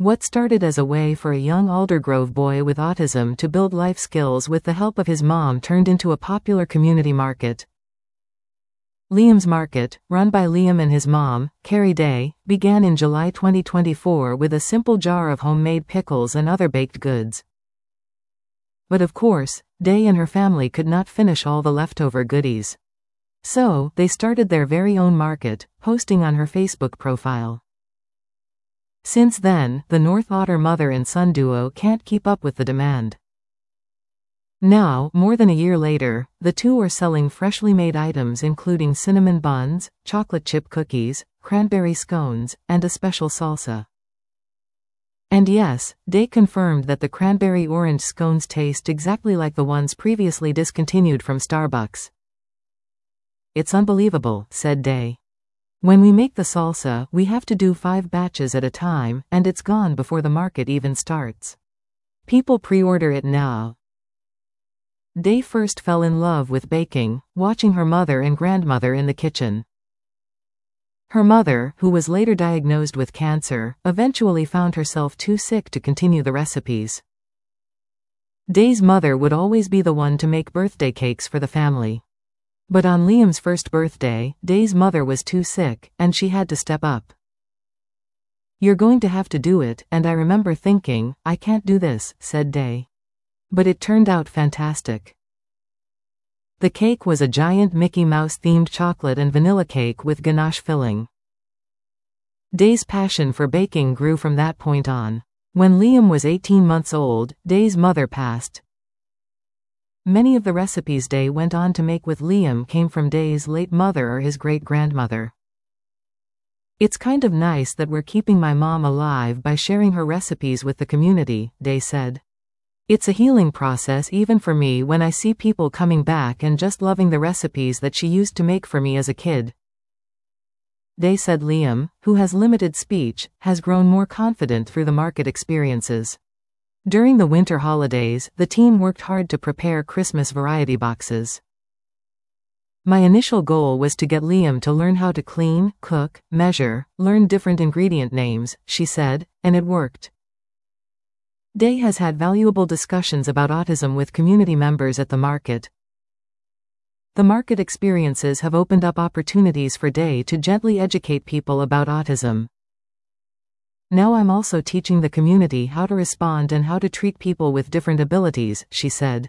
What started as a way for a young Aldergrove boy with autism to build life skills with the help of his mom turned into a popular community market. Liam's Market, run by Liam and his mom, Carrie Day, began in July 2024 with a simple jar of homemade pickles and other baked goods. But of course, Day and her family could not finish all the leftover goodies. So, they started their very own market, posting on her Facebook profile. Since then, the North Otter mother and son duo can't keep up with the demand. Now, more than a year later, the two are selling freshly made items including cinnamon buns, chocolate chip cookies, cranberry scones, and a special salsa. And yes, Day confirmed that the cranberry orange scones taste exactly like the ones previously discontinued from Starbucks. "It's unbelievable," said Day. "When we make the salsa, we have to do 5 batches at a time, and it's gone before the market even starts. People pre-order it now." Day first fell in love with baking, watching her mother and grandmother in the kitchen. Her mother, who was later diagnosed with cancer, eventually found herself too sick to continue the recipes. Day's mother would always be the one to make birthday cakes for the family. But on Liam's first birthday, Day's mother was too sick, and she had to step up. "You're going to have to do it," and I remember thinking, "I can't do this," said Day. But it turned out fantastic. The cake was a giant Mickey Mouse-themed chocolate and vanilla cake with ganache filling. Day's passion for baking grew from that point on. When Liam was 18 months old, Day's mother passed. Many of the recipes Day went on to make with Liam came from Day's late mother or his great-grandmother. "It's kind of nice that we're keeping my mom alive by sharing her recipes with the community," Day said. "It's a healing process even for me when I see people coming back and just loving the recipes that she used to make for me as a kid." Day said Liam, who has limited speech, has grown more confident through the market experiences. During the winter holidays, the team worked hard to prepare Christmas variety boxes. "My initial goal was to get Liam to learn how to clean, cook, measure, learn different ingredient names," she said, and it worked. Day has had valuable discussions about autism with community members at the market. The market experiences have opened up opportunities for Day to gently educate people about autism. "Now I'm also teaching the community how to respond and how to treat people with different abilities," she said.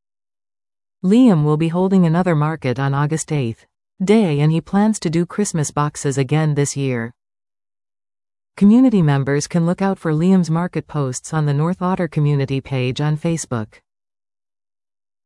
Liam will be holding another market on August 8th. Day and he plans to do Christmas boxes again this year. Community members can look out for Liam's market posts on the North Otter community page on Facebook.